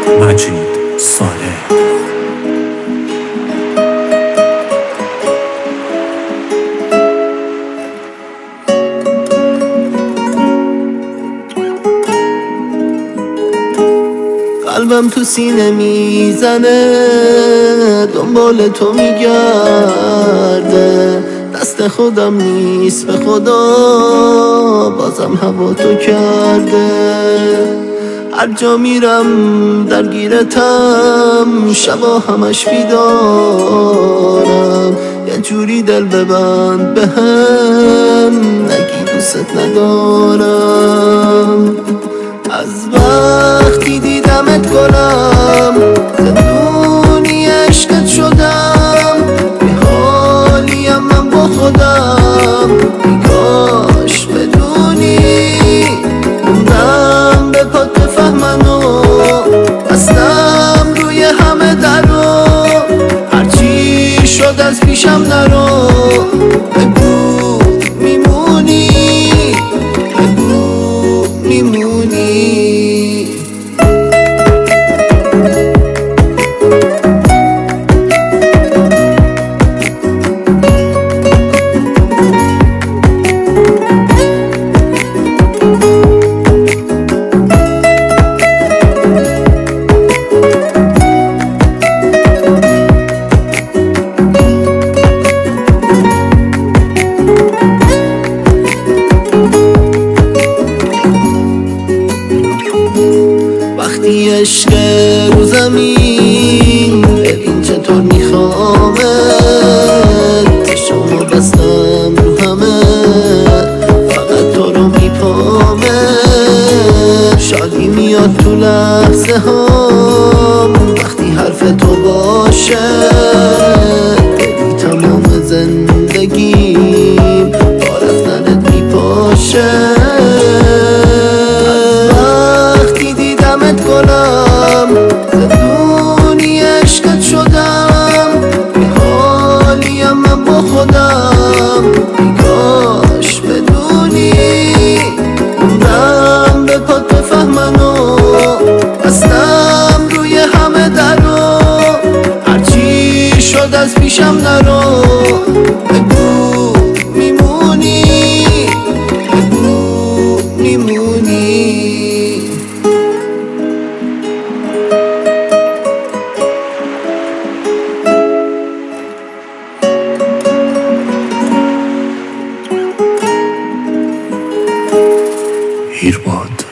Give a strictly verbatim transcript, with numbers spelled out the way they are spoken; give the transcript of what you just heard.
مجید صالح. قلبم تو سینه میزنه، دنبال تو میگرده، دست خودم نیست به خدا، بازم هوا تو کرده. هر جا میرم درگیرتم، شبا همش بیدارم. یه جوری دل ببند بهم، نگی دوست ندارم. از وقتی دیدمت گلم، زندونی عشقت شدم. بی حالیم من با خودم، بیکاش بدونی موندم به پات بفهمنو. بستم روی همه درو، هرچی شد از پیشم نرو. بگو میمونی، بگو میمونی. وقتی عشق رو زمین، ببین چطور میخوامت. شما بستم رو همه، فقط تو رو میپامه. شادی میاد تو لحظه هم، وقتی حرف تو باشه. ببین تمام زندگیم با رفتنت میپاشه. گلم زندونی عشقت شدم، بی حالیم من با خودم. بیکاش بدونی موندم به پات بفهمنو. بستم روی همه درو، هرچی شد از پیشم نرو. بگو میمونی، بگو میمونی. هیرباد.